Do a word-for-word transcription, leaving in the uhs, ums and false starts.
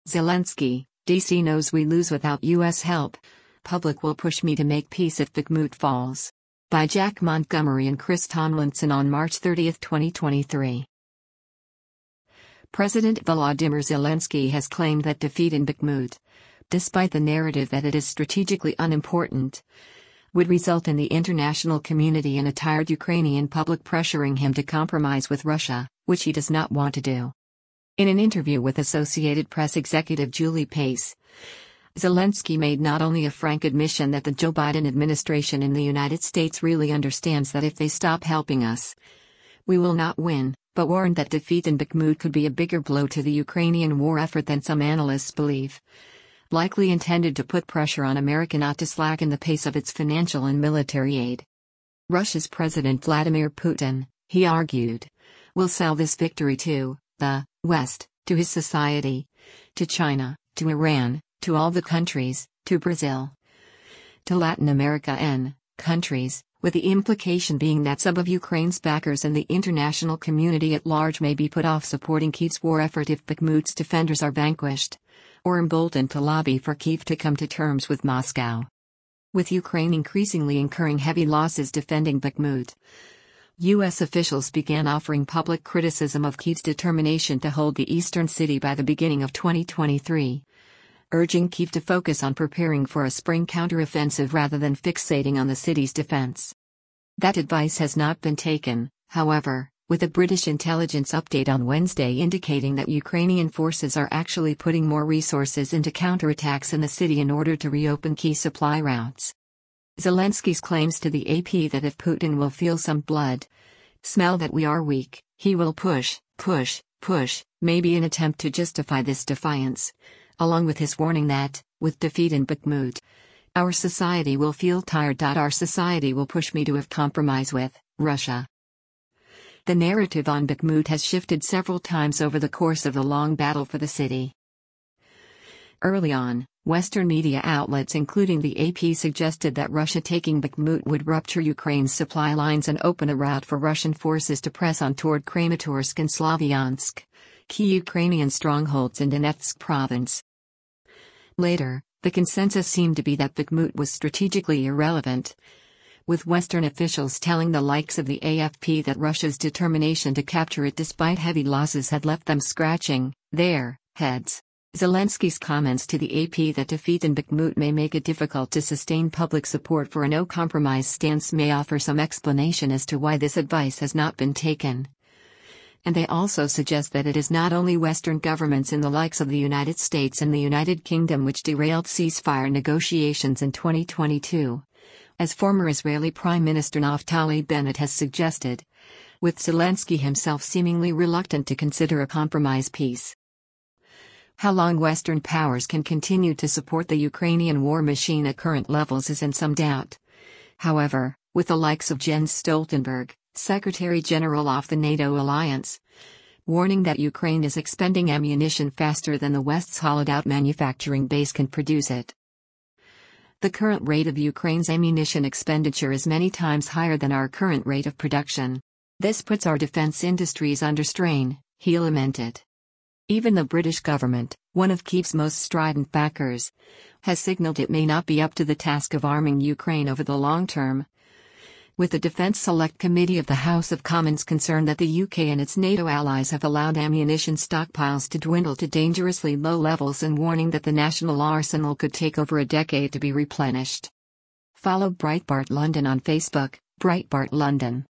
Zelensky, D C knows we lose without U S help. Public will push me to make peace if Bakhmut falls. By Jack Montgomery and Chris Tomlinson on March thirtieth, twenty twenty-three. President Volodymyr Zelensky has claimed that defeat in Bakhmut, despite the narrative that it is strategically unimportant, would result in the international community and a tired Ukrainian public pressuring him to compromise with Russia, which he does not want to do. In an interview with Associated Press executive Julie Pace, Zelensky made not only a frank admission that the Joe Biden administration in the United States really understands that if they stop helping us, we will not win, but warned that defeat in Bakhmut could be a bigger blow to the Ukrainian war effort than some analysts believe, likely intended to put pressure on America not to slacken the pace of its financial and military aid. Russia's President Vladimir Putin, he argued, will sell this victory to the West, to his society, to China, to Iran, to all the countries, to Brazil, to Latin America and countries, with the implication being that some of Ukraine's backers and the international community at large may be put off supporting Kyiv's war effort if Bakhmut's defenders are vanquished, or emboldened to lobby for Kyiv to come to terms with Moscow. With Ukraine increasingly incurring heavy losses defending Bakhmut, U S officials began offering public criticism of Kyiv's determination to hold the eastern city by the beginning of twenty twenty-three, urging Kyiv to focus on preparing for a spring counteroffensive rather than fixating on the city's defense. That advice has not been taken, however, with a British intelligence update on Wednesday indicating that Ukrainian forces are actually putting more resources into counterattacks in the city in order to reopen key supply routes. Zelensky's claims to the A P that if Putin will feel some blood, smell that we are weak, he will push, push, push, may be an attempt to justify this defiance, along with his warning that, with defeat in Bakhmut, our society will feel tired. Our society will push me to have compromise with Russia. The narrative on Bakhmut has shifted several times over the course of the long battle for the city. Early on, Western media outlets including the A P suggested that Russia taking Bakhmut would rupture Ukraine's supply lines and open a route for Russian forces to press on toward Kramatorsk and Slavyansk, key Ukrainian strongholds in Donetsk province. Later, the consensus seemed to be that Bakhmut was strategically irrelevant, with Western officials telling the likes of the A F P that Russia's determination to capture it despite heavy losses had left them scratching their heads. Zelensky's comments to the A P that defeat in Bakhmut may make it difficult to sustain public support for a no-compromise stance may offer some explanation as to why this advice has not been taken. And they also suggest that it is not only Western governments in the likes of the United States and the United Kingdom which derailed ceasefire negotiations in twenty twenty-two, as former Israeli Prime Minister Naftali Bennett has suggested, with Zelensky himself seemingly reluctant to consider a compromise peace. How long Western powers can continue to support the Ukrainian war machine at current levels is in some doubt. However, with the likes of Jens Stoltenberg, Secretary General of the NATO alliance, warning that Ukraine is expending ammunition faster than the West's hollowed-out manufacturing base can produce it. The current rate of Ukraine's ammunition expenditure is many times higher than our current rate of production. This puts our defense industries under strain, he lamented. Even the British government, one of Kyiv's most strident backers, has signaled it may not be up to the task of arming Ukraine over the long term, with the Defense Select Committee of the House of Commons concerned that the U K and its NATO allies have allowed ammunition stockpiles to dwindle to dangerously low levels and warning that the national arsenal could take over a decade to be replenished. Follow Breitbart London on Facebook, Breitbart London.